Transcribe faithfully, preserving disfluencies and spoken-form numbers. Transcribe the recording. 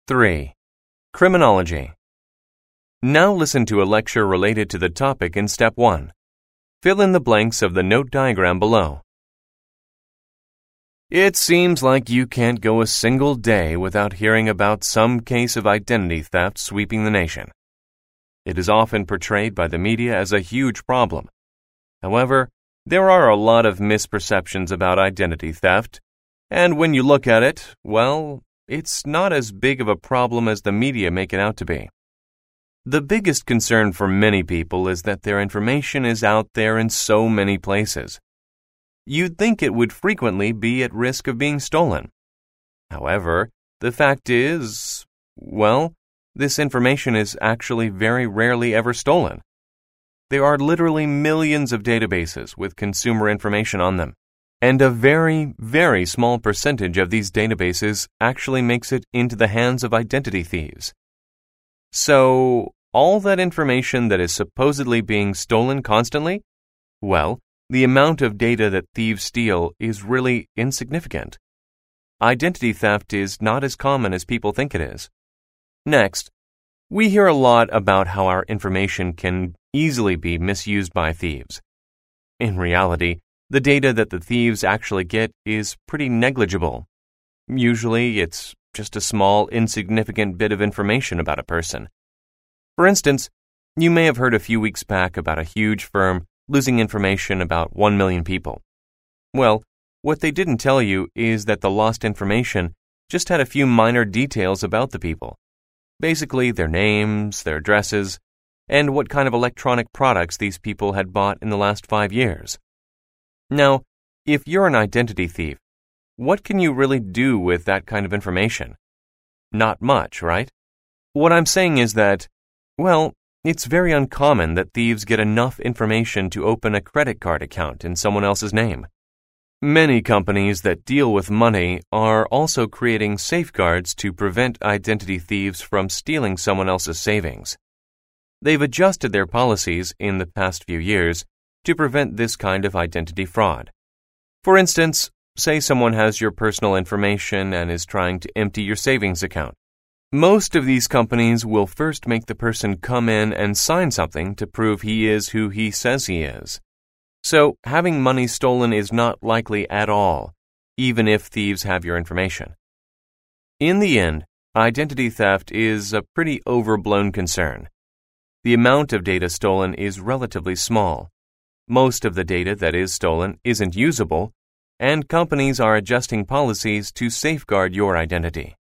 three. Criminology. Now listen to a lecture related to the topic in Step one. Fill in the blanks of the note diagram below. It seems like you can't go a single day without hearing about some case of identity theft sweeping the nation. It is often portrayed by the media as a huge problem. However, there are a lot of misperceptions about identity theft, and when you look at it, well, it's not as big of a problem as the media make it out to be. The biggest concern for many people is that their information is out there in so many places. You'd think it would frequently be at risk of being stolen. However, the fact is, well, this information is actually very rarely ever stolen. There are literally millions of databases with consumer information on them, and a very, very small percentage of these databases actually makes it into the hands of identity thieves. So, all that information that is supposedly being stolen constantly? Well, the amount of data that thieves steal is really insignificant. Identity theft is not as common as people think it is. Next, we hear a lot about how our information can easily be misused by thieves. In reality, the data that the thieves actually get is pretty negligible. Usually, it's just a small, insignificant bit of information about a person. For instance, you may have heard a few weeks back about a huge firm losing information about one million people. Well, what they didn't tell you is that the lost information just had a few minor details about the people. Basically, their names, their addresses, and what kind of electronic products these people had bought in the last five years. Now, if you're an identity thief, what can you really do with that kind of information? Not much, right? What I'm saying is that, well, it's very uncommon that thieves get enough information to open a credit card account in someone else's name. Many companies that deal with money are also creating safeguards to prevent identity thieves from stealing someone else's savings. They've adjusted their policies in the past few years to prevent this kind of identity fraud. For instance, say someone has your personal information and is trying to empty your savings account. Most of these companies will first make the person come in and sign something to prove he is who he says he is. So, having money stolen is not likely at all, even if thieves have your information. In the end, identity theft is a pretty overblown concern. The amount of data stolen is relatively small. Most of the data that is stolen isn't usable, and companies are adjusting policies to safeguard your identity.